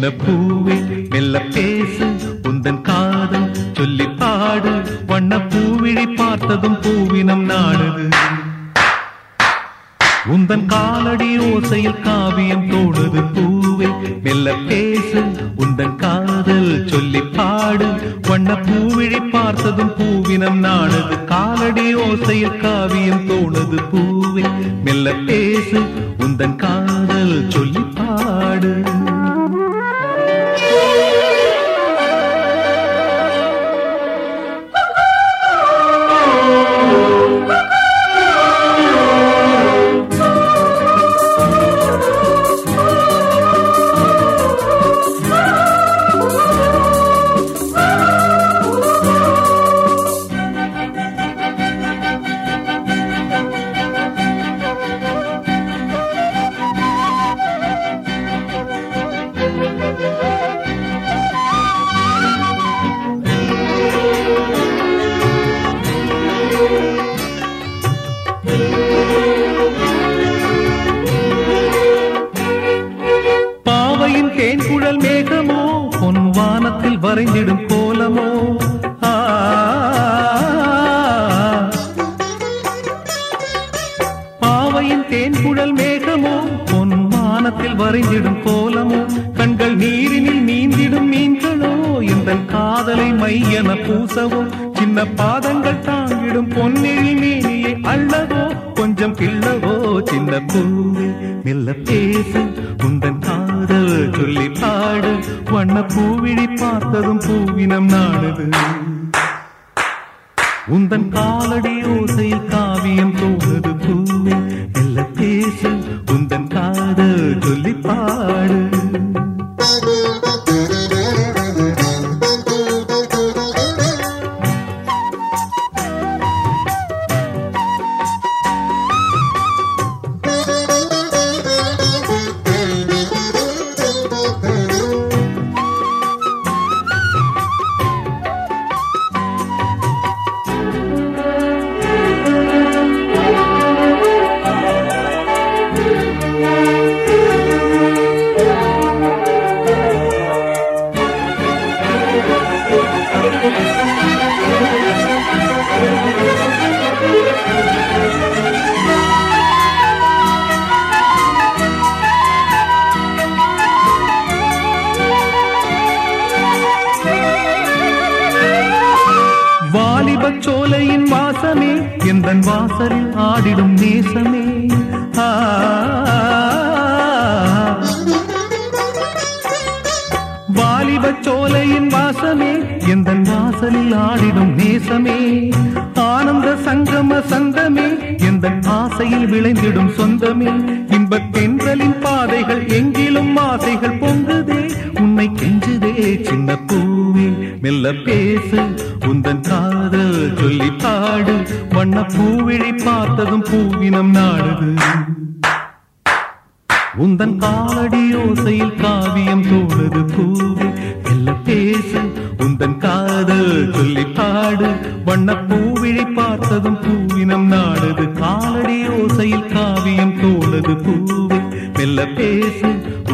சின்ன பூவே மெல்ல பேசு உந்தன் காதல் சொல்லி பாடு வண்ண பூவிழி பார்த்ததும் பூவினம் நாடுது உந்தன் காலடி ஓசையில் காவியம் தோணுது பூவே மெல்ல பேசு உந்தன் காதல் சொல்லி பாடு வண்ண பூவிழி பார்த்ததும் பூவினம் நாடுது காலடி ஓசையில் காவியம் தோணுது பூவே மெல்ல பேசு உந்தன் காதல் சொல்லி பாடு பாவையின் தேன்குழல் மேகமோ பொன் வானத்தில் வரைந்திடும் கோலமோ பாவையின் தேன்குழல் மேகமோ பொன் வானத்தில் வரைந்திடும் கோலமோ கண்கள் நீரினில் நீந்திடும் மீன்களோ இந்த காதலை மையென பூசவோ சின்ன பாதங்கள் தாங்கிடும் பொன்னில் மேனியை அள்ளவோ கொஞ்சம் கிள்ளவோ சின்ன பூவே மெல்ல பேசு உந்தன் காதல் சொல்லி பாடு வண்ண பூவிழி பார்த்ததும் பூவினம் நாடுது உந்தன் காலடி ஓசையில் காவியம் தோணுது பூவே மெல்ல பேசு உந்தன் காதல் சொல்லி பாடு வாலிபச் சோலையின் வாசமே எந்தன் வாசலில் ஆடிடும் நேசமே வாலிபச் சோலையின் வாசமே எந்தன் வாசலில் ஆடிடும் நேசமே ஆனந்த சங்கம சந்தமே எந்தன் ஆசையில் விளைந்திடும் சொந்தமே இன்பத் தென்றலின் பாதைகள் எங்கிலும் ஆசைகள் பொங்குதே உன்னை கெஞ்சுதே சின்ன பூவே மெல்ல பேசு உந்தன் காதல் சொல்லி பாடு வண்ண பூவிழி பார்த்ததும் பூவினம் நாடுது உந்தன் காலடி ஓசையில் காவியம் தோணுது பூவே மெல்ல பேசு உந்தன் காதல் சொல்லி பாடு வண்ண பூவிழி பார்த்ததும் பூவினம் நாடுது காலடி ஓசையில் காவியம் தோணுது பூவே மெல்ல பேசு